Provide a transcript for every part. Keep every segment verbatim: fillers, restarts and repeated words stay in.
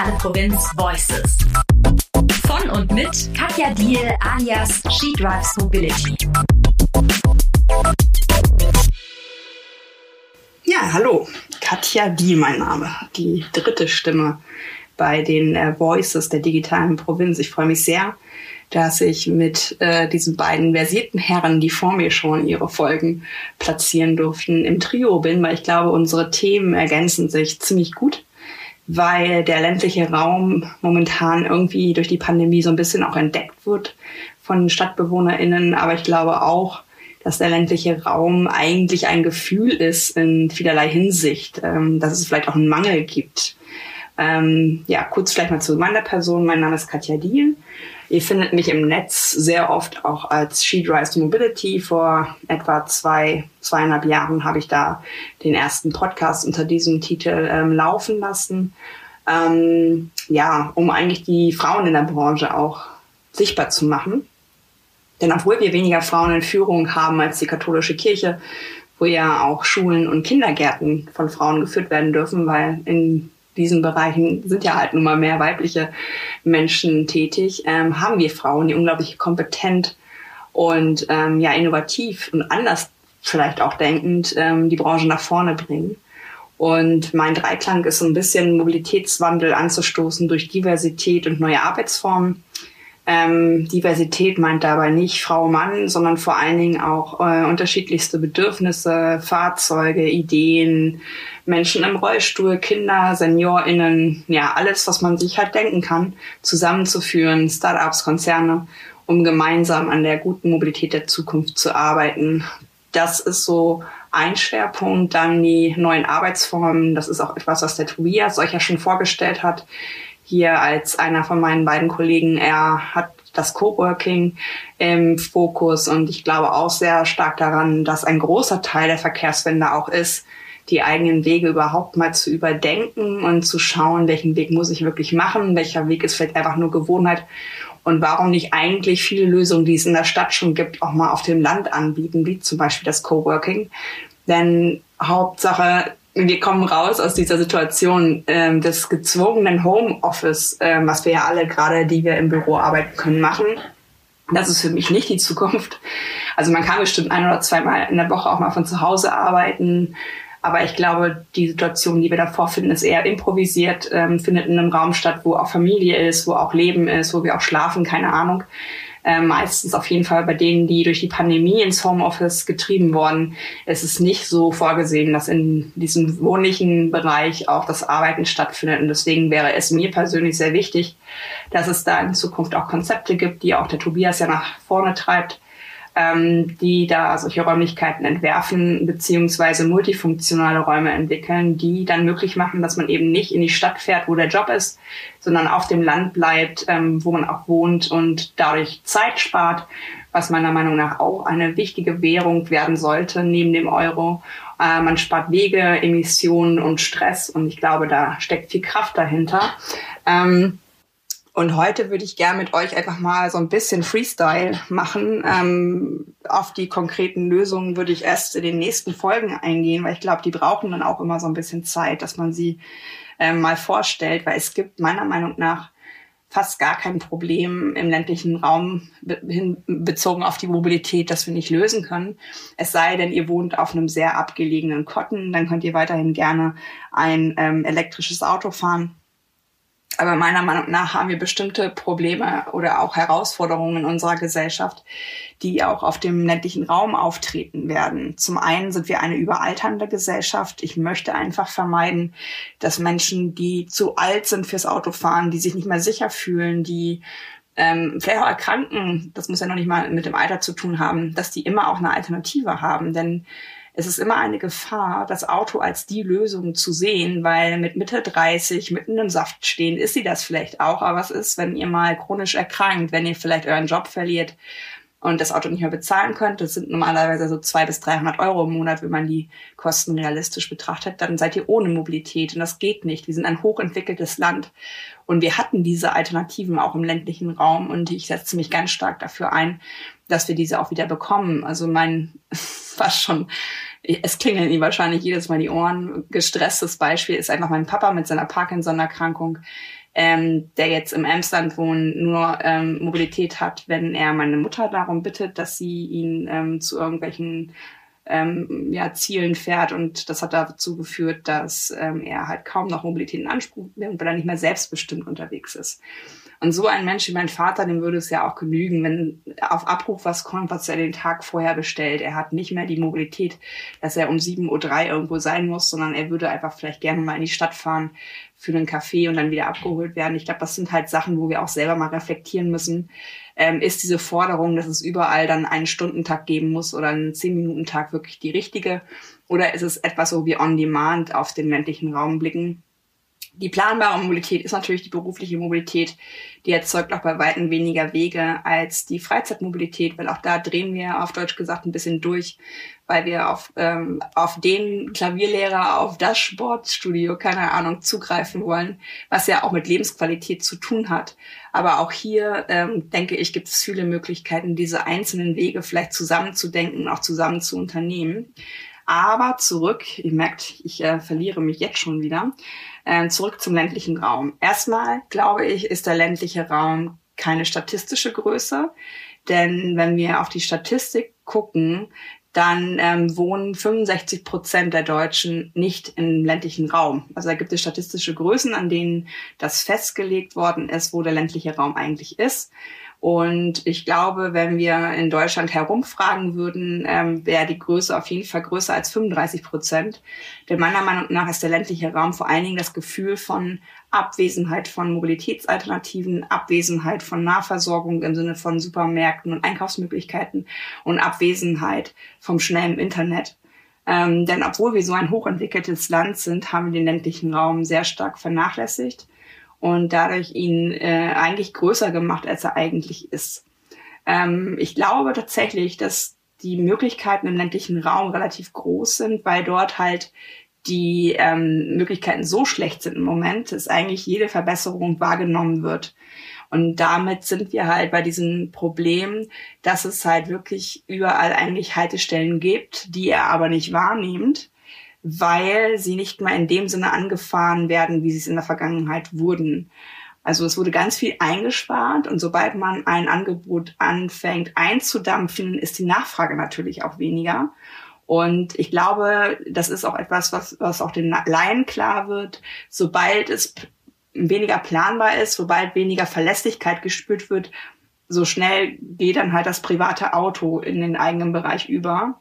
digitale Provinz Voices. Von und mit Katja Diehl alias She Drives Mobility. Ja, hallo, Katja Diehl mein Name, die dritte Stimme bei den äh, Voices der digitalen Provinz. Ich freue mich sehr, dass ich mit äh, diesen beiden versierten Herren, die vor mir schon ihre Folgen platzieren durften, im Trio bin, weil ich glaube, unsere Themen ergänzen sich ziemlich gut, weil der ländliche Raum momentan irgendwie durch die Pandemie so ein bisschen auch entdeckt wird von StadtbewohnerInnen. Aber ich glaube auch, dass der ländliche Raum eigentlich ein Gefühl ist in vielerlei Hinsicht, ähm, dass es vielleicht auch einen Mangel gibt. Ähm, ja, kurz vielleicht mal zu meiner Person. Mein Name ist Katja Diehl. Ihr findet mich im Netz sehr oft auch als She Drives Mobility. Vor etwa zwei, zweieinhalb Jahren habe ich da den ersten Podcast unter diesem Titel ähm, laufen lassen. Ähm, ja, um eigentlich die Frauen in der Branche auch sichtbar zu machen. Denn obwohl wir weniger Frauen in Führung haben als die katholische Kirche, wo ja auch Schulen und Kindergärten von Frauen geführt werden dürfen, weil in diesen Bereichen sind ja halt nun mal mehr weibliche Menschen tätig, ähm, haben wir Frauen, die unglaublich kompetent und ähm, ja innovativ und anders vielleicht auch denkend ähm, die Branche nach vorne bringen. Und mein Dreiklang ist so ein bisschen Mobilitätswandel anzustoßen durch Diversität und neue Arbeitsformen. Ähm, Diversität meint dabei nicht Frau, Mann, sondern vor allen Dingen auch äh, unterschiedlichste Bedürfnisse, Fahrzeuge, Ideen, Menschen im Rollstuhl, Kinder, SeniorInnen, ja, alles, was man sich halt denken kann, zusammenzuführen, Startups, Konzerne, um gemeinsam an der guten Mobilität der Zukunft zu arbeiten. Das ist so ein Schwerpunkt. Dann die neuen Arbeitsformen. Das ist auch etwas, was der Tobias euch ja schon vorgestellt hat. Hier als einer von meinen beiden Kollegen. Er hat das Coworking im Fokus und ich glaube auch sehr stark daran, dass ein großer Teil der Verkehrswende auch ist, die eigenen Wege überhaupt mal zu überdenken und zu schauen, welchen Weg muss ich wirklich machen, welcher Weg ist vielleicht einfach nur Gewohnheit und warum nicht eigentlich viele Lösungen, die es in der Stadt schon gibt, auch mal auf dem Land anbieten, wie zum Beispiel das Coworking. Denn Hauptsache, wir kommen raus aus dieser Situation ähm, des gezwungenen Homeoffice, ähm, was wir ja alle gerade, die wir im Büro arbeiten können, machen. Das ist für mich nicht die Zukunft. Also man kann bestimmt ein oder zweimal in der Woche auch mal von zu Hause arbeiten. Aber ich glaube, die Situation, die wir da vorfinden, ist eher improvisiert, ähm, findet in einem Raum statt, wo auch Familie ist, wo auch Leben ist, wo wir auch schlafen, keine Ahnung. Äh, meistens auf jeden Fall bei denen, die durch die Pandemie ins Homeoffice getrieben wurden, ist es nicht so vorgesehen, dass in diesem wohnlichen Bereich auch das Arbeiten stattfindet. Und deswegen wäre es mir persönlich sehr wichtig, dass es da in Zukunft auch Konzepte gibt, die auch der Tobias ja nach vorne treibt, ähm, die da solche Räumlichkeiten entwerfen beziehungsweise multifunktionale Räume entwickeln, die dann möglich machen, dass man eben nicht in die Stadt fährt, wo der Job ist, sondern auf dem Land bleibt, ähm, wo man auch wohnt und dadurch Zeit spart, was meiner Meinung nach auch eine wichtige Währung werden sollte neben dem Euro. Äh, man spart Wege, Emissionen und Stress und ich glaube, da steckt viel Kraft dahinter. Ähm, Und heute würde ich gerne mit euch einfach mal so ein bisschen Freestyle machen. Ähm, auf die konkreten Lösungen würde ich erst in den nächsten Folgen eingehen, weil ich glaube, die brauchen dann auch immer so ein bisschen Zeit, dass man sie ähm, mal vorstellt, weil es gibt meiner Meinung nach fast gar kein Problem im ländlichen Raum be- hin, bezogen auf die Mobilität, das wir nicht lösen können. Es sei denn, ihr wohnt auf einem sehr abgelegenen Kotten, dann könnt ihr weiterhin gerne ein ähm, elektrisches Auto fahren. Aber meiner Meinung nach haben wir bestimmte Probleme oder auch Herausforderungen in unserer Gesellschaft, die auch auf dem ländlichen Raum auftreten werden. Zum einen sind wir eine überalternde Gesellschaft. Ich möchte einfach vermeiden, dass Menschen, die zu alt sind fürs Autofahren, die sich nicht mehr sicher fühlen, die ähm, vielleicht auch erkranken, das muss ja noch nicht mal mit dem Alter zu tun haben, dass die immer auch eine Alternative haben. Denn es ist immer eine Gefahr, das Auto als die Lösung zu sehen, weil mit Mitte dreißig, mitten im Saft stehen, ist sie das vielleicht auch. Aber was ist, wenn ihr mal chronisch erkrankt, wenn ihr vielleicht euren Job verliert und das Auto nicht mehr bezahlen könnt? Das sind normalerweise so zweihundert bis dreihundert Euro im Monat, wenn man die Kosten realistisch betrachtet. Dann seid ihr ohne Mobilität und das geht nicht. Wir sind ein hochentwickeltes Land und wir hatten diese Alternativen auch im ländlichen Raum und ich setze mich ganz stark dafür ein, dass wir diese auch wieder bekommen. Also mein fast schon, es klingeln ihm wahrscheinlich jedes Mal die Ohren, gestresstes Beispiel ist einfach mein Papa mit seiner Parkinson-Erkrankung, ähm, der jetzt im Emsland wohnt, nur ähm, Mobilität hat, wenn er meine Mutter darum bittet, dass sie ihn ähm, zu irgendwelchen ähm, ja, Zielen fährt. Und das hat dazu geführt, dass ähm, er halt kaum noch Mobilität in Anspruch nimmt, weil er nicht mehr selbstbestimmt unterwegs ist. Und so ein Mensch wie mein Vater, dem würde es ja auch genügen, wenn auf Abruf was kommt, was er den Tag vorher bestellt. Er hat nicht mehr die Mobilität, dass er um sieben Uhr drei irgendwo sein muss, sondern er würde einfach vielleicht gerne mal in die Stadt fahren für einen Kaffee und dann wieder abgeholt werden. Ich glaube, das sind halt Sachen, wo wir auch selber mal reflektieren müssen. Ähm, ist diese Forderung, dass es überall dann einen Stundentakt geben muss oder einen zehn-Minuten-Tag wirklich die richtige? Oder ist es etwas, wo wir on demand auf den ländlichen Raum blicken? Die planbare Mobilität ist natürlich die berufliche Mobilität, die erzeugt auch bei weitem weniger Wege als die Freizeitmobilität, weil auch da drehen wir auf Deutsch gesagt ein bisschen durch, weil wir auf ähm, auf den Klavierlehrer, auf das Sportstudio, keine Ahnung, zugreifen wollen, was ja auch mit Lebensqualität zu tun hat. Aber auch hier, ähm, denke ich, gibt es viele Möglichkeiten, diese einzelnen Wege vielleicht zusammenzudenken, auch zusammen zu unternehmen. Aber zurück, ihr merkt, ich äh, verliere mich jetzt schon wieder, äh, zurück zum ländlichen Raum. Erstmal, glaube ich, ist der ländliche Raum keine statistische Größe, denn wenn wir auf die Statistik gucken, dann ähm, wohnen fünfundsechzig Prozent der Deutschen nicht im ländlichen Raum. Also da gibt es statistische Größen, an denen das festgelegt worden ist, wo der ländliche Raum eigentlich ist. Und ich glaube, wenn wir in Deutschland herumfragen würden, ähm, wäre die Größe auf jeden Fall größer als fünfunddreißig Prozent. Denn meiner Meinung nach ist der ländliche Raum vor allen Dingen das Gefühl von Abwesenheit von Mobilitätsalternativen, Abwesenheit von Nahversorgung im Sinne von Supermärkten und Einkaufsmöglichkeiten und Abwesenheit vom schnellen Internet. Ähm, denn obwohl wir so ein hochentwickeltes Land sind, haben wir den ländlichen Raum sehr stark vernachlässigt und dadurch ihn äh, eigentlich größer gemacht, als er eigentlich ist. Ähm, ich glaube tatsächlich, dass die Möglichkeiten im ländlichen Raum relativ groß sind, weil dort halt die ähm, Möglichkeiten so schlecht sind im Moment, dass eigentlich jede Verbesserung wahrgenommen wird. Und damit sind wir halt bei diesem Problem, dass es halt wirklich überall eigentlich Haltestellen gibt, die er aber nicht wahrnimmt, weil sie nicht mal in dem Sinne angefahren werden, wie sie es in der Vergangenheit wurden. Also es wurde ganz viel eingespart und sobald man ein Angebot anfängt einzudampfen, ist die Nachfrage natürlich auch weniger. Und ich glaube, das ist auch etwas, was, was auch den Laien klar wird, sobald es weniger planbar ist, sobald weniger Verlässlichkeit gespürt wird, so schnell geht dann halt das private Auto in den eigenen Bereich über.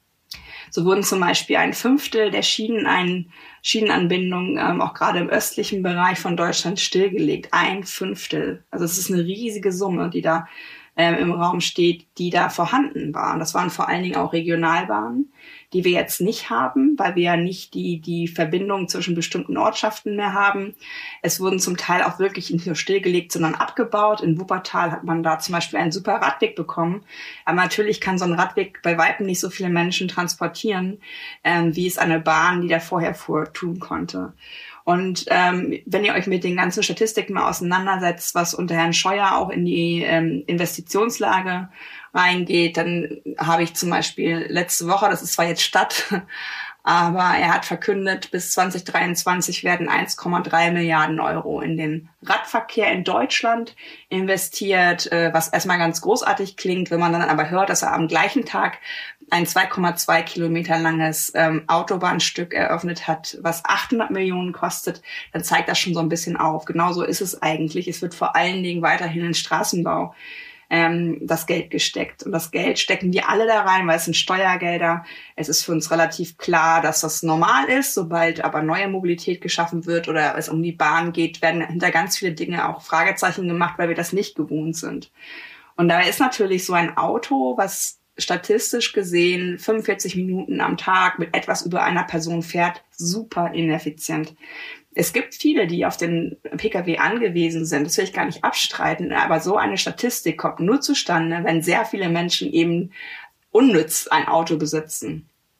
So wurden zum Beispiel ein Fünftel der Schienen, ein, Schienenanbindungen ähm, auch gerade im östlichen Bereich von Deutschland stillgelegt. Ein Fünftel. Also es ist eine riesige Summe, die da ähm, im Raum steht, die da vorhanden war. Und das waren vor allen Dingen auch Regionalbahnen, die wir jetzt nicht haben, weil wir ja nicht die die Verbindung zwischen bestimmten Ortschaften mehr haben. Es wurden zum Teil auch wirklich nicht nur stillgelegt, sondern abgebaut. In Wuppertal hat man da zum Beispiel einen super Radweg bekommen. Aber natürlich kann so ein Radweg bei weitem nicht so viele Menschen transportieren, ähm, wie es eine Bahn, die da vorher fuhr, tun konnte. Und ähm, wenn ihr euch mit den ganzen Statistiken mal auseinandersetzt, was unter Herrn Scheuer auch in die ähm, Investitionslage reingeht, dann habe ich zum Beispiel letzte Woche, das ist zwar jetzt Stadt, aber er hat verkündet, bis zwanzig dreiundzwanzig werden eins Komma drei Milliarden Euro in den Radverkehr in Deutschland investiert, was erstmal ganz großartig klingt. Wenn man dann aber hört, dass er am gleichen Tag ein zwei Komma zwei Kilometer langes ähm, Autobahnstück eröffnet hat, was achthundert Millionen kostet, dann zeigt das schon so ein bisschen auf. Genauso ist es eigentlich. Es wird vor allen Dingen weiterhin in Straßenbau ähm, das Geld gesteckt. Und das Geld stecken wir alle da rein, weil es sind Steuergelder. Es ist für uns relativ klar, dass das normal ist. Sobald aber neue Mobilität geschaffen wird oder es um die Bahn geht, werden hinter ganz viele Dinge auch Fragezeichen gemacht, weil wir das nicht gewohnt sind. Und da ist natürlich so ein Auto, was statistisch gesehen fünfundvierzig Minuten am Tag mit etwas über einer Person fährt, super ineffizient. Es gibt viele, die auf den Pkw angewiesen sind, das will ich gar nicht abstreiten, aber so eine Statistik kommt nur zustande, wenn sehr viele Menschen eben unnütz ein Auto besitzen.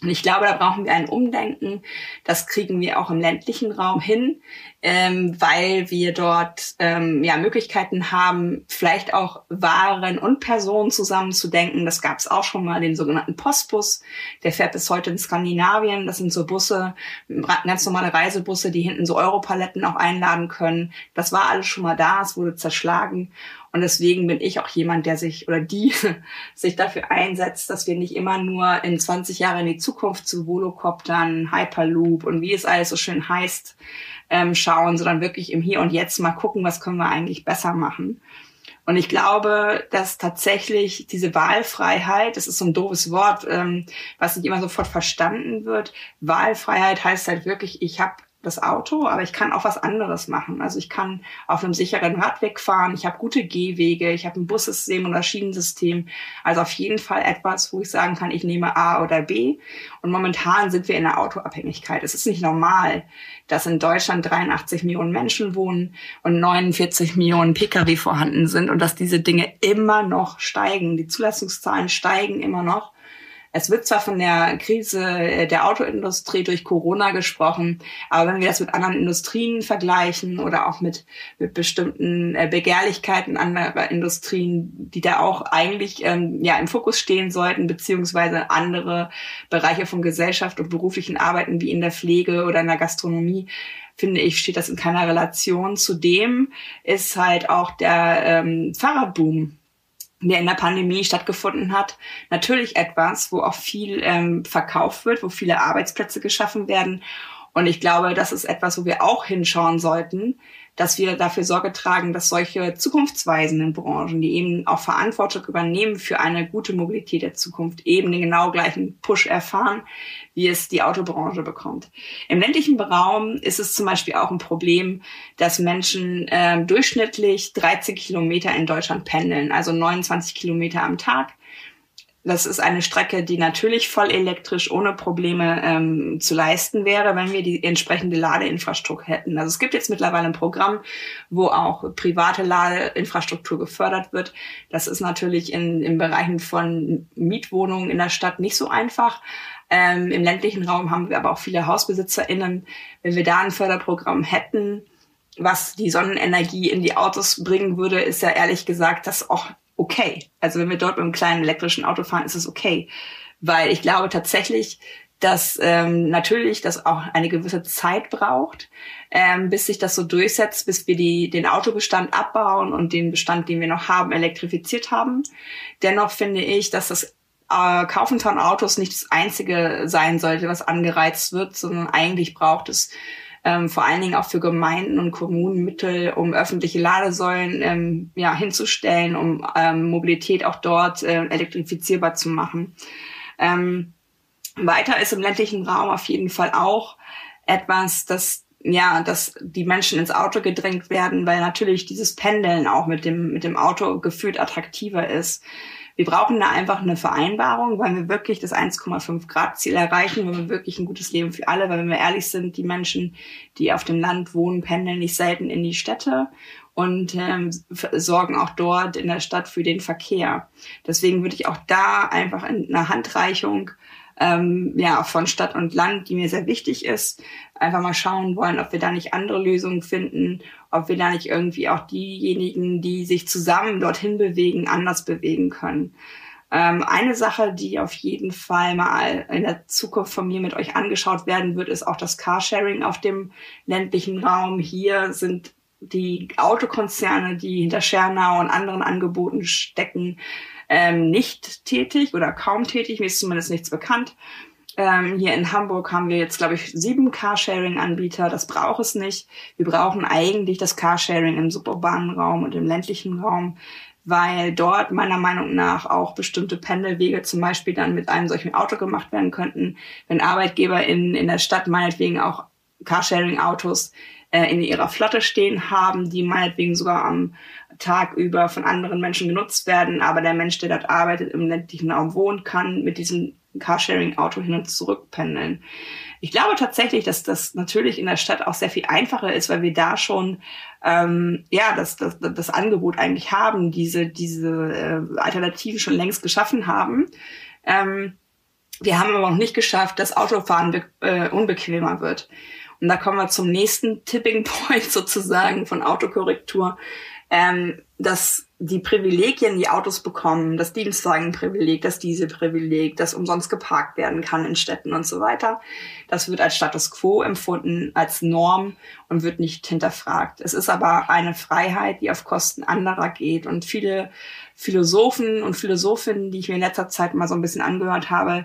Und ich glaube, da brauchen wir ein Umdenken. Das kriegen wir auch im ländlichen Raum hin, ähm, weil wir dort ähm, ja Möglichkeiten haben, vielleicht auch Waren und Personen zusammenzudenken. Das gab es auch schon mal, den sogenannten Postbus. Der fährt bis heute in Skandinavien. Das sind so Busse, ganz normale Reisebusse, die hinten so Europaletten auch einladen können. Das war alles schon mal da, es wurde zerschlagen. Und deswegen bin ich auch jemand, der sich oder die sich dafür einsetzt, dass wir nicht immer nur in zwanzig Jahre in die Zukunft zu Volocoptern, Hyperloop und wie es alles so schön heißt, ähm, schauen, sondern wirklich im Hier und Jetzt mal gucken, was können wir eigentlich besser machen. Und ich glaube, dass tatsächlich diese Wahlfreiheit, das ist so ein doofes Wort, ähm, was nicht immer sofort verstanden wird. Wahlfreiheit heißt halt wirklich, ich habe das Auto, aber ich kann auch was anderes machen. Also ich kann auf einem sicheren Radweg fahren, ich habe gute Gehwege, ich habe ein Bussystem oder Schienensystem. Also auf jeden Fall etwas, wo ich sagen kann, ich nehme A oder B. Und momentan sind wir in der Autoabhängigkeit. Es ist nicht normal, dass in Deutschland dreiundachtzig Millionen Menschen wohnen und neunundvierzig Millionen Pkw vorhanden sind und dass diese Dinge immer noch steigen. Die Zulassungszahlen steigen immer noch. Es wird zwar von der Krise der Autoindustrie durch Corona gesprochen, aber wenn wir das mit anderen Industrien vergleichen oder auch mit, mit bestimmten Begehrlichkeiten anderer Industrien, die da auch eigentlich ähm, ja im Fokus stehen sollten, beziehungsweise andere Bereiche von Gesellschaft und beruflichen Arbeiten wie in der Pflege oder in der Gastronomie, finde ich, steht das in keiner Relation. Zudem ist halt auch der ähm, Fahrradboom, der in der Pandemie stattgefunden hat, natürlich etwas, wo auch viel ähm, verkauft wird, wo viele Arbeitsplätze geschaffen werden. Und ich glaube, das ist etwas, wo wir auch hinschauen sollten, dass wir dafür Sorge tragen, dass solche zukunftsweisenden Branchen, die eben auch Verantwortung übernehmen für eine gute Mobilität der Zukunft, eben den genau gleichen Push erfahren, wie es die Autobranche bekommt. Im ländlichen Raum ist es zum Beispiel auch ein Problem, dass Menschen äh, durchschnittlich dreizehn Kilometer in Deutschland pendeln, also neunundzwanzig Kilometer am Tag. Das ist eine Strecke, die natürlich voll elektrisch ohne Probleme ähm, zu leisten wäre, wenn wir die entsprechende Ladeinfrastruktur hätten. Also es gibt jetzt mittlerweile ein Programm, wo auch private Ladeinfrastruktur gefördert wird. Das ist natürlich in, in Bereichen von Mietwohnungen in der Stadt nicht so einfach. Ähm, Im ländlichen Raum haben wir aber auch viele HausbesitzerInnen. Wenn wir da ein Förderprogramm hätten, was die Sonnenenergie in die Autos bringen würde, ist ja ehrlich gesagt das auch okay. Also wenn wir dort mit einem kleinen elektrischen Auto fahren, ist es okay. Weil ich glaube tatsächlich, dass ähm, natürlich das auch eine gewisse Zeit braucht, ähm, bis sich das so durchsetzt, bis wir die den Autobestand abbauen und den Bestand, den wir noch haben, elektrifiziert haben. Dennoch finde ich, dass das äh, Kaufen von Autos nicht das Einzige sein sollte, was angereizt wird, sondern eigentlich braucht es Ähm, vor allen Dingen auch für Gemeinden und Kommunen Mittel, um öffentliche Ladesäulen ähm, ja, hinzustellen, um ähm, Mobilität auch dort äh, elektrifizierbar zu machen. Ähm, weiter ist im ländlichen Raum auf jeden Fall auch etwas, dass ja, dass die Menschen ins Auto gedrängt werden, weil natürlich dieses Pendeln auch mit dem mit dem Auto gefühlt attraktiver ist. Wir brauchen da einfach eine Vereinbarung, weil wir wirklich das eins Komma fünf Grad Ziel erreichen, weil wir wirklich ein gutes Leben für alle, weil wenn wir ehrlich sind, die Menschen, die auf dem Land wohnen, pendeln nicht selten in die Städte und ähm, sorgen auch dort in der Stadt für den Verkehr. Deswegen würde ich auch da einfach in einer Handreichung ähm, ja von Stadt und Land, die mir sehr wichtig ist, einfach mal schauen wollen, ob wir da nicht andere Lösungen finden, ob wir da nicht irgendwie auch diejenigen, die sich zusammen dorthin bewegen, anders bewegen können. Ähm, eine Sache, die auf jeden Fall mal in der Zukunft von mir mit euch angeschaut werden wird, ist auch das Carsharing auf dem ländlichen Raum. Hier sind die Autokonzerne, die hinter Schernau und anderen Angeboten stecken, ähm, nicht tätig oder kaum tätig. Mir ist zumindest nichts bekannt. Ähm, hier in Hamburg haben wir jetzt, glaube ich, sieben Carsharing-Anbieter. Das braucht es nicht. Wir brauchen eigentlich das Carsharing im suburbanen Raum und im ländlichen Raum, weil dort meiner Meinung nach auch bestimmte Pendelwege zum Beispiel dann mit einem solchen Auto gemacht werden könnten. Wenn Arbeitgeber in, in der Stadt meinetwegen auch Carsharing-Autos äh, in ihrer Flotte stehen haben, die meinetwegen sogar am Tag über von anderen Menschen genutzt werden, aber der Mensch, der dort arbeitet, im ländlichen Raum wohnt, kann mit diesem Carsharing-Auto hin und zurück pendeln. Ich glaube tatsächlich, dass das natürlich in der Stadt auch sehr viel einfacher ist, weil wir da schon ähm, ja das, das, das Angebot eigentlich haben, diese diese äh, Alternative schon längst geschaffen haben. Ähm, Wir haben aber noch nicht geschafft, dass Autofahren be- äh, unbequemer wird. Und da kommen wir zum nächsten Tipping Point sozusagen von Autokorrektur, ähm, dass die Privilegien, die Autos bekommen, das Dienstwagenprivileg, das Dieselprivileg, das umsonst geparkt werden kann in Städten und so weiter, das wird als Status quo empfunden, als Norm und wird nicht hinterfragt. Es ist aber eine Freiheit, die auf Kosten anderer geht. Und viele Philosophen und Philosophinnen, die ich mir in letzter Zeit mal so ein bisschen angehört habe,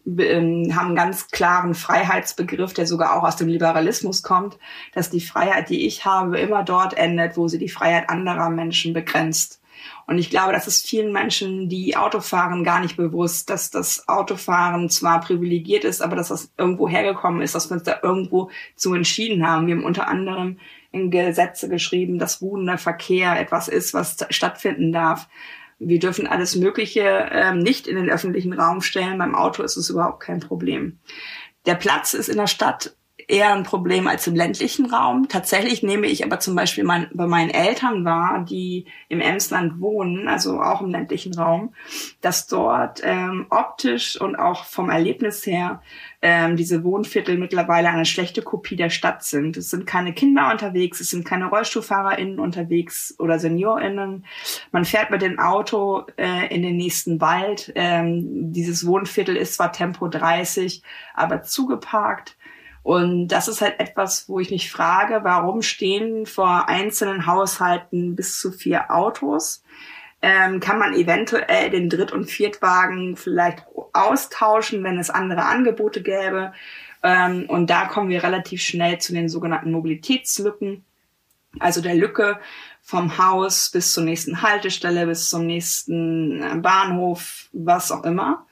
haben einen ganz klaren Freiheitsbegriff, der sogar auch aus dem Liberalismus kommt, dass die Freiheit, die ich habe, immer dort endet, wo sie die Freiheit anderer Menschen begrenzt. Und ich glaube, das ist vielen Menschen, die Auto fahren, gar nicht bewusst, dass das Autofahren zwar privilegiert ist, aber dass das irgendwo hergekommen ist, dass wir uns da irgendwo zu entschieden haben. Wir haben unter anderem in Gesetze geschrieben, dass ruhender Verkehr etwas ist, was stattfinden darf. Wir dürfen alles Mögliche ähm, nicht in den öffentlichen Raum stellen. Beim Auto ist es überhaupt kein Problem. Der Platz ist in der Stadt eher ein Problem als im ländlichen Raum. Tatsächlich nehme ich aber zum Beispiel mein, bei meinen Eltern wahr, die im Emsland wohnen, also auch im ländlichen Raum, dass dort ähm, optisch und auch vom Erlebnis her ähm, diese Wohnviertel mittlerweile eine schlechte Kopie der Stadt sind. Es sind keine Kinder unterwegs, es sind keine RollstuhlfahrerInnen unterwegs oder SeniorInnen. Man fährt mit dem Auto äh, in den nächsten Wald. Ähm, dieses Wohnviertel ist zwar Tempo dreißig, aber zugeparkt. Und das ist halt etwas, wo ich mich frage, warum stehen vor einzelnen Haushalten bis zu vier Autos? Ähm, kann man eventuell den Dritt- und Viertwagen vielleicht austauschen, wenn es andere Angebote gäbe? Ähm, und da kommen wir relativ schnell zu den sogenannten Mobilitätslücken, also der Lücke vom Haus bis zur nächsten Haltestelle, bis zum nächsten Bahnhof, was auch immer.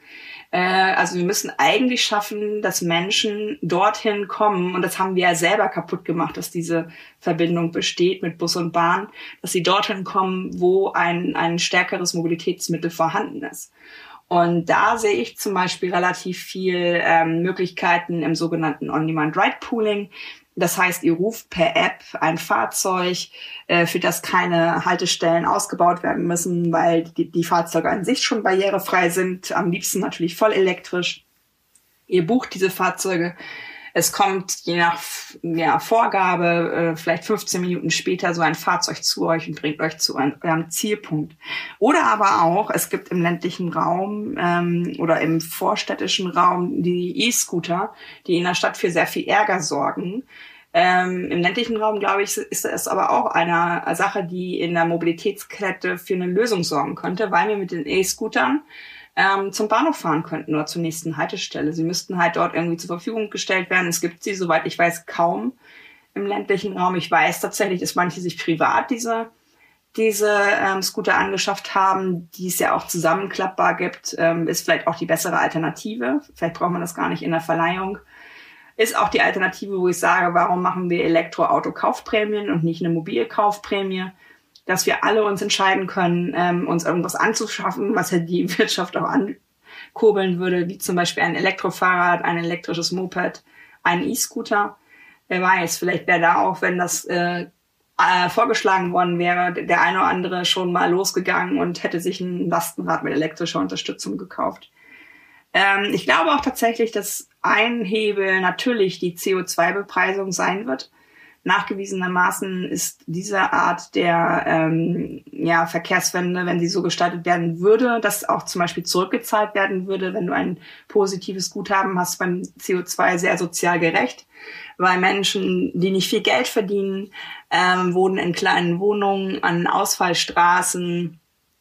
Also wir müssen eigentlich schaffen, dass Menschen dorthin kommen, und das haben wir ja selber kaputt gemacht, dass diese Verbindung besteht mit Bus und Bahn, dass sie dorthin kommen, wo ein, ein stärkeres Mobilitätsmittel vorhanden ist. Und da sehe ich zum Beispiel relativ viel ähm, Möglichkeiten im sogenannten On-Demand-Ride-Pooling. Das heißt, ihr ruft per App ein Fahrzeug, äh, für das keine Haltestellen ausgebaut werden müssen, weil die, die Fahrzeuge an sich schon barrierefrei sind, am liebsten natürlich voll elektrisch. Ihr bucht diese Fahrzeuge. Es kommt je nach ja, Vorgabe äh, vielleicht fünfzehn Minuten später so ein Fahrzeug zu euch und bringt euch zu eurem Zielpunkt. Oder aber auch, es gibt im ländlichen Raum ähm, oder im vorstädtischen Raum die E-Scooter, die in der Stadt für sehr viel Ärger sorgen. Ähm, Im ländlichen Raum, glaube ich, ist es aber auch eine Sache, die in der Mobilitätskette für eine Lösung sorgen könnte, weil wir mit den E-Scootern ähm, zum Bahnhof fahren könnten oder zur nächsten Haltestelle. Sie müssten halt dort irgendwie zur Verfügung gestellt werden. Es gibt sie, soweit ich weiß, kaum im ländlichen Raum. Ich weiß tatsächlich, dass manche sich privat diese diese ähm, Scooter angeschafft haben, die es ja auch zusammenklappbar gibt, ähm, ist vielleicht auch die bessere Alternative. Vielleicht braucht man das gar nicht in der Verleihung. Ist auch die Alternative, wo ich sage, warum machen wir Elektroauto-Kaufprämien und nicht eine Mobilkaufprämie, dass wir alle uns entscheiden können, ähm, uns irgendwas anzuschaffen, was ja die Wirtschaft auch ankurbeln würde, wie zum Beispiel ein Elektrofahrrad, ein elektrisches Moped, ein E-Scooter. Wer weiß, vielleicht wäre da auch, wenn das äh, äh, vorgeschlagen worden wäre, der eine oder andere schon mal losgegangen und hätte sich ein Lastenrad mit elektrischer Unterstützung gekauft. Ähm, ich glaube auch tatsächlich, dass ein Hebel natürlich die C O zwei Bepreisung sein wird. Nachgewiesenermaßen ist diese Art der ähm, ja, Verkehrswende, wenn sie so gestaltet werden würde, dass auch zum Beispiel zurückgezahlt werden würde, wenn du ein positives Guthaben hast beim C O zwei, sehr sozial gerecht, weil Menschen, die nicht viel Geld verdienen, ähm, wohnen in kleinen Wohnungen, an Ausfallstraßen,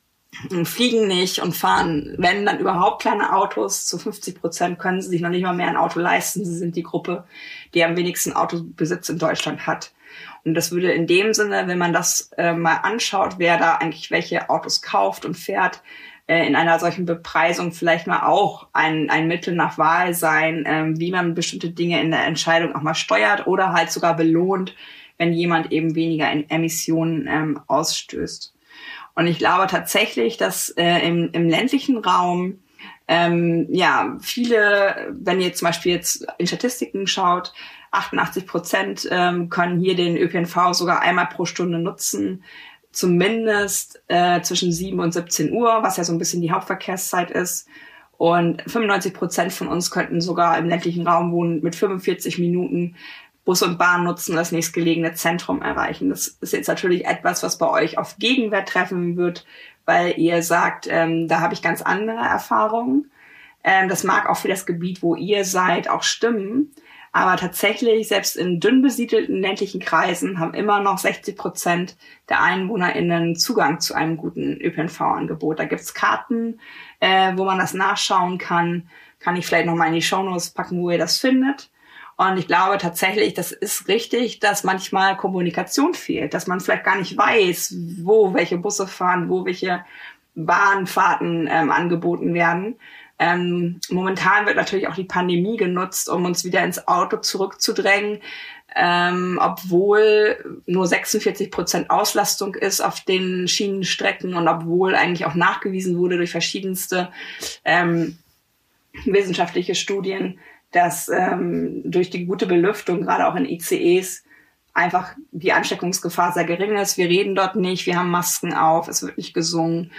fliegen nicht und fahren, wenn dann überhaupt, kleine Autos. Zu fünfzig Prozent können sie sich noch nicht mal mehr ein Auto leisten. Sie sind die Gruppe, die am wenigsten Autobesitz in Deutschland hat. Und das würde in dem Sinne, wenn man das äh, mal anschaut, wer da eigentlich welche Autos kauft und fährt, äh, in einer solchen Bepreisung vielleicht mal auch ein, ein Mittel nach Wahl sein, äh, wie man bestimmte Dinge in der Entscheidung auch mal steuert oder halt sogar belohnt, wenn jemand eben weniger in Emissionen ähm, ausstößt. Und ich glaube tatsächlich, dass äh, im, im ländlichen Raum ähm, ja viele, wenn ihr zum Beispiel jetzt in Statistiken schaut, achtundachtzig Prozent ähm, können hier den Ö P N V sogar einmal pro Stunde nutzen, zumindest äh, zwischen sieben und siebzehn Uhr, was ja so ein bisschen die Hauptverkehrszeit ist. Und fünfundneunzig Prozent von uns könnten sogar im ländlichen Raum wohnen, mit fünfundvierzig Minuten Bus und Bahn nutzen, das nächstgelegene Zentrum erreichen. Das ist jetzt natürlich etwas, was bei euch auf Gegenwehr treffen wird, weil ihr sagt, ähm, da habe ich ganz andere Erfahrungen. Ähm, das mag auch für das Gebiet, wo ihr seid, auch stimmen. Aber tatsächlich, selbst in dünn besiedelten ländlichen Kreisen haben immer noch sechzig Prozent der EinwohnerInnen Zugang zu einem guten Ö P N V-Angebot. Da gibt's Karten, äh, wo man das nachschauen kann. Kann ich vielleicht nochmal in die Shownotes packen, wo ihr das findet. Und ich glaube tatsächlich, das ist richtig, dass manchmal Kommunikation fehlt, dass man vielleicht gar nicht weiß, wo welche Busse fahren, wo welche Bahnfahrten ähm, angeboten werden. Ähm, momentan wird natürlich auch die Pandemie genutzt, um uns wieder ins Auto zurückzudrängen, ähm, obwohl nur sechsundvierzig Prozent Auslastung ist auf den Schienenstrecken und obwohl eigentlich auch nachgewiesen wurde durch verschiedenste ähm, wissenschaftliche Studien, dass ähm, durch die gute Belüftung, gerade auch in I C Es, einfach die Ansteckungsgefahr sehr gering ist. Wir reden dort nicht, wir haben Masken auf, es wird nicht gesungen.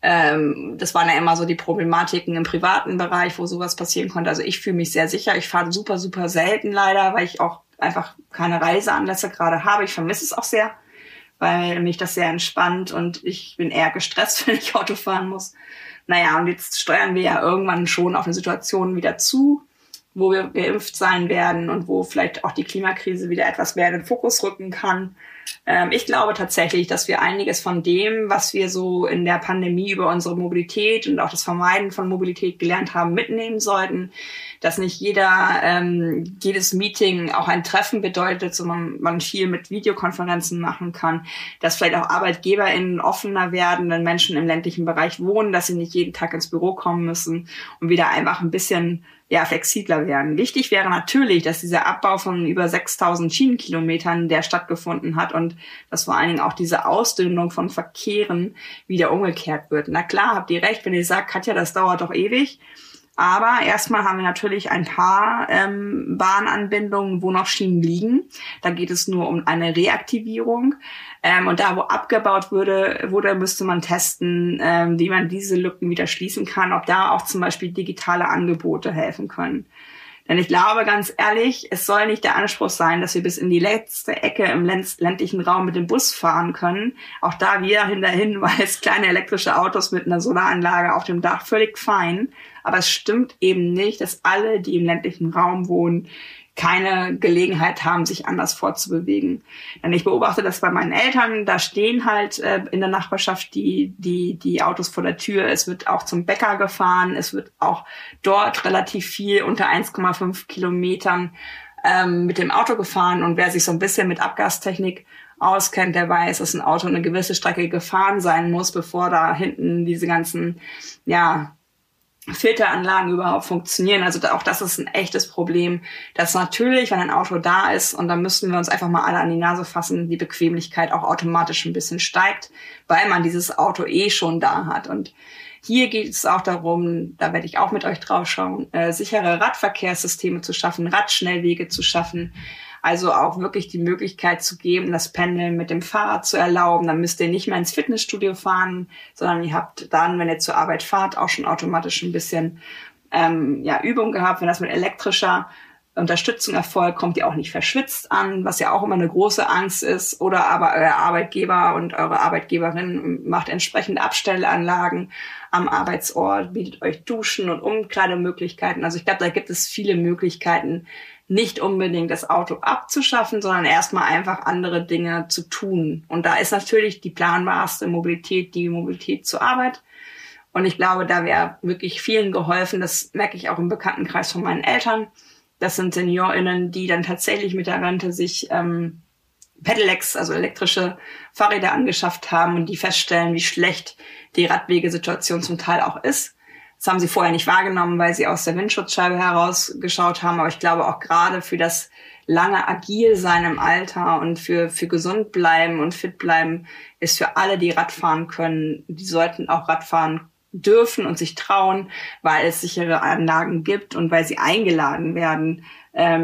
Ähm, das waren ja immer so die Problematiken im privaten Bereich, wo sowas passieren konnte. Also ich fühle mich sehr sicher. Ich fahre super, super selten leider, weil ich auch einfach keine Reiseanlässe gerade habe. Ich vermisse es auch sehr, weil mich das sehr entspannt und ich bin eher gestresst, wenn ich Auto fahren muss. Naja, und jetzt steuern wir ja irgendwann schon auf eine Situation wieder zu, wo wir geimpft sein werden und wo vielleicht auch die Klimakrise wieder etwas mehr in den Fokus rücken kann. Ähm, ich glaube tatsächlich, dass wir einiges von dem, was wir so in der Pandemie über unsere Mobilität und auch das Vermeiden von Mobilität gelernt haben, mitnehmen sollten. Dass nicht jeder, ähm, jedes Meeting auch ein Treffen bedeutet, sondern man viel mit Videokonferenzen machen kann. Dass vielleicht auch ArbeitgeberInnen offener werden, wenn Menschen im ländlichen Bereich wohnen, dass sie nicht jeden Tag ins Büro kommen müssen und wieder einfach ein bisschen ja, flexibler werden. Wichtig wäre natürlich, dass dieser Abbau von über sechstausend Schienenkilometern, der stattgefunden hat und dass vor allen Dingen auch diese Ausdünnung von Verkehren wieder umgekehrt wird. Na klar, habt ihr recht, wenn ihr sagt, Katja, das dauert doch ewig. Aber erstmal haben wir natürlich ein paar ähm, Bahnanbindungen, wo noch Schienen liegen. Da geht es nur um eine Reaktivierung. Ähm, und da, wo abgebaut wurde, wurde, müsste man testen, ähm, wie man diese Lücken wieder schließen kann, ob da auch zum Beispiel digitale Angebote helfen können. Denn ich glaube, ganz ehrlich, es soll nicht der Anspruch sein, dass wir bis in die letzte Ecke im ländlichen Raum mit dem Bus fahren können. Auch da wieder hinter Hinweis, kleine elektrische Autos mit einer Solaranlage auf dem Dach, völlig fein. Aber es stimmt eben nicht, dass alle, die im ländlichen Raum wohnen, keine Gelegenheit haben, sich anders fortzubewegen. Denn ich beobachte das bei meinen Eltern, da stehen halt äh, in der Nachbarschaft die die die Autos vor der Tür. Es wird auch zum Bäcker gefahren, es wird auch dort relativ viel unter eins Komma fünf Kilometern ähm, mit dem Auto gefahren. Und wer sich so ein bisschen mit Abgastechnik auskennt, der weiß, dass ein Auto eine gewisse Strecke gefahren sein muss, bevor da hinten diese ganzen, ja, Filteranlagen überhaupt funktionieren. Also auch das ist ein echtes Problem, dass natürlich, wenn ein Auto da ist, und da müssten wir uns einfach mal alle an die Nase fassen, die Bequemlichkeit auch automatisch ein bisschen steigt, weil man dieses Auto eh schon da hat. Und hier geht es auch darum, da werde ich auch mit euch drauf schauen, äh, sichere Radverkehrssysteme zu schaffen, Radschnellwege zu schaffen. Also auch wirklich die Möglichkeit zu geben, das Pendeln mit dem Fahrrad zu erlauben. Dann müsst ihr nicht mehr ins Fitnessstudio fahren, sondern ihr habt dann, wenn ihr zur Arbeit fahrt, auch schon automatisch ein bisschen ähm, ja, Übung gehabt. Wenn das mit elektrischer Unterstützung erfolgt, kommt ihr auch nicht verschwitzt an, was ja auch immer eine große Angst ist. Oder aber euer Arbeitgeber und eure Arbeitgeberin macht entsprechende Abstellanlagen am Arbeitsort, bietet euch Duschen und Umkleidemöglichkeiten. Also ich glaube, da gibt es viele Möglichkeiten, nicht unbedingt das Auto abzuschaffen, sondern erstmal einfach andere Dinge zu tun. Und da ist natürlich die planbarste Mobilität die Mobilität zur Arbeit. Und ich glaube, da wäre wirklich vielen geholfen. Das merke ich auch im Bekanntenkreis von meinen Eltern. Das sind SeniorInnen, die dann tatsächlich mit der Rente sich ähm, Pedelecs, also elektrische Fahrräder angeschafft haben und die feststellen, wie schlecht die Radwegesituation zum Teil auch ist. Das haben sie vorher nicht wahrgenommen, weil sie aus der Windschutzscheibe herausgeschaut haben. Aber ich glaube auch gerade für das lange agil sein im Alter und für für gesund bleiben und fit bleiben ist für alle, die Radfahren können, die sollten auch Radfahren dürfen und sich trauen, weil es sichere Anlagen gibt und weil sie eingeladen werden, ähm,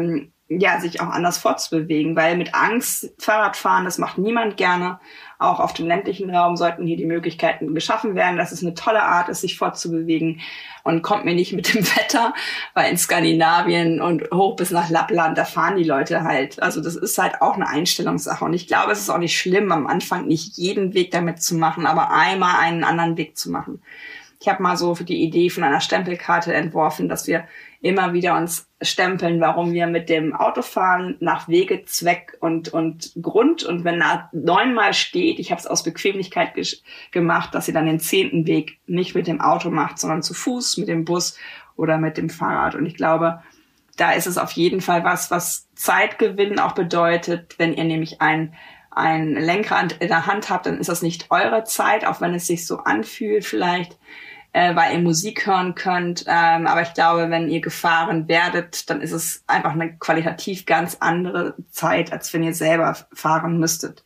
ja, sich auch anders fortzubewegen, weil mit Angst Fahrradfahren, das macht niemand gerne. Auch auf dem ländlichen Raum sollten hier die Möglichkeiten geschaffen werden, dass es eine tolle Art ist, sich fortzubewegen. Und kommt mir nicht mit dem Wetter, weil in Skandinavien und hoch bis nach Lappland, da fahren die Leute halt. Also das ist halt auch eine Einstellungssache. Und ich glaube, es ist auch nicht schlimm, am Anfang nicht jeden Weg damit zu machen, aber einmal einen anderen Weg zu machen. Ich habe mal so für die Idee von einer Stempelkarte entworfen, dass wir immer wieder uns stempeln, warum wir mit dem Auto fahren, nach Wege, Zweck und und Grund. Und wenn da neunmal steht, ich habe es aus Bequemlichkeit ge- gemacht, dass ihr dann den zehnten Weg nicht mit dem Auto macht, sondern zu Fuß, mit dem Bus oder mit dem Fahrrad. Und ich glaube, da ist es auf jeden Fall was, was Zeitgewinn auch bedeutet. Wenn ihr nämlich ein ein Lenkrad in der Hand habt, dann ist das nicht eure Zeit, auch wenn es sich so anfühlt vielleicht, äh, weil ihr Musik hören könnt. Ähm, aber ich glaube, wenn ihr gefahren werdet, dann ist es einfach eine qualitativ ganz andere Zeit, als wenn ihr selber fahren müsstet.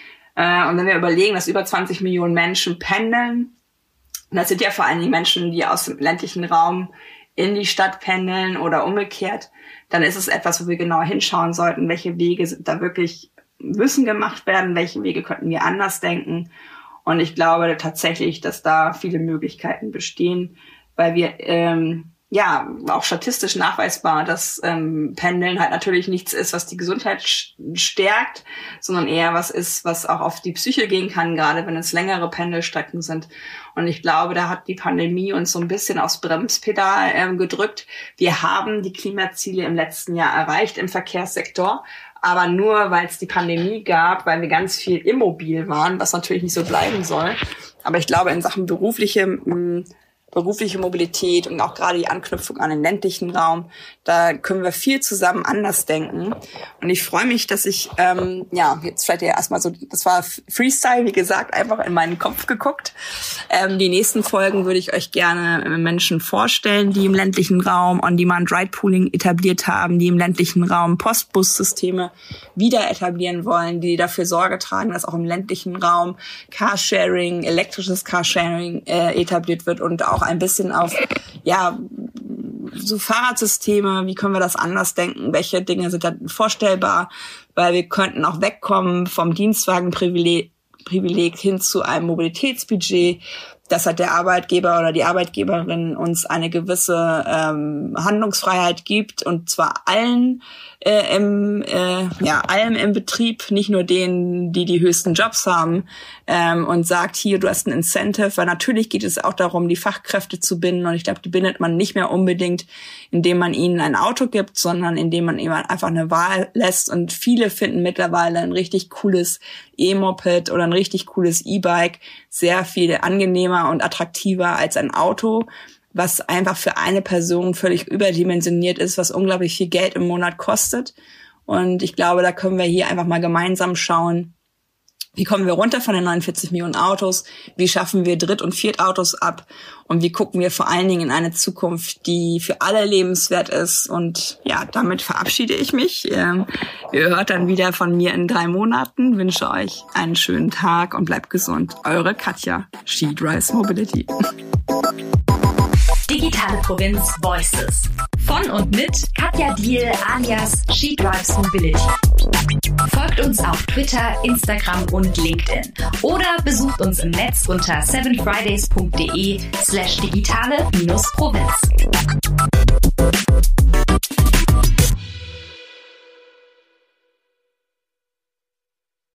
Äh, und wenn wir überlegen, dass über zwanzig Millionen Menschen pendeln, und das sind ja vor allem die Menschen, die aus dem ländlichen Raum in die Stadt pendeln oder umgekehrt, dann ist es etwas, wo wir genauer hinschauen sollten, welche Wege sind da wirklich müssen gemacht werden, welche Wege könnten wir anders denken. Und ich glaube tatsächlich, dass da viele Möglichkeiten bestehen, weil wir ähm, ja auch statistisch nachweisbar, dass ähm, Pendeln halt natürlich nichts ist, was die Gesundheit stärkt, sondern eher was ist, was auch auf die Psyche gehen kann, gerade wenn es längere Pendelstrecken sind. Und ich glaube, da hat die Pandemie uns so ein bisschen aufs Bremspedal ähm, gedrückt. Wir haben die Klimaziele im letzten Jahr erreicht im Verkehrssektor, aber nur, weil es die Pandemie gab, weil wir ganz viel immobil waren, was natürlich nicht so bleiben soll. Aber ich glaube, in Sachen berufliche, mh, berufliche Mobilität und auch gerade die Anknüpfung an den ländlichen Raum, da können wir viel zusammen anders denken. Und ich freue mich, dass ich, ähm, ja, jetzt vielleicht ja erstmal so, das war Freestyle, wie gesagt, einfach in meinen Kopf geguckt. Ähm, die nächsten Folgen würde ich euch gerne Menschen vorstellen, die im ländlichen Raum On-Demand-Ride-Pooling etabliert haben, die im ländlichen Raum Postbussysteme wieder etablieren wollen, die dafür Sorge tragen, dass auch im ländlichen Raum Carsharing, elektrisches Carsharing äh, etabliert wird und auch ein bisschen auf, ja, so Fahrradsysteme, wie können wir das anders denken, welche Dinge sind da vorstellbar, weil wir könnten auch wegkommen vom Dienstwagenprivileg Privileg hin zu einem Mobilitätsbudget, dass halt der Arbeitgeber oder die Arbeitgeberin uns eine gewisse ähm, Handlungsfreiheit gibt und zwar allen äh, im äh, ja allem im Betrieb, nicht nur denen, die die höchsten Jobs haben, ähm, und sagt, hier, du hast ein Incentive, weil natürlich geht es auch darum, die Fachkräfte zu binden und ich glaube, die bindet man nicht mehr unbedingt, indem man ihnen ein Auto gibt, sondern indem man ihnen einfach eine Wahl lässt und viele finden mittlerweile ein richtig cooles E-Moped oder ein richtig cooles E-Bike sehr viel angenehmer und attraktiver als ein Auto, was einfach für eine Person völlig überdimensioniert ist, was unglaublich viel Geld im Monat kostet. Und ich glaube, da können wir hier einfach mal gemeinsam schauen, wie kommen wir runter von den neunundvierzig Millionen Autos, wie schaffen wir Dritt- und Viertautos ab und wie gucken wir vor allen Dingen in eine Zukunft, die für alle lebenswert ist. Und ja, damit verabschiede ich mich. Ähm, ihr hört dann wieder von mir in drei Monaten. Wünsche euch einen schönen Tag und bleibt gesund. Eure Katja, She Drives Mobility. Digitale Provinz Voices. Von und mit Katja Diehl alias She Drives Mobility. Folgt uns auf Twitter, Instagram und LinkedIn. Oder besucht uns im Netz unter seven fridays punkt de slash digitale Provinz.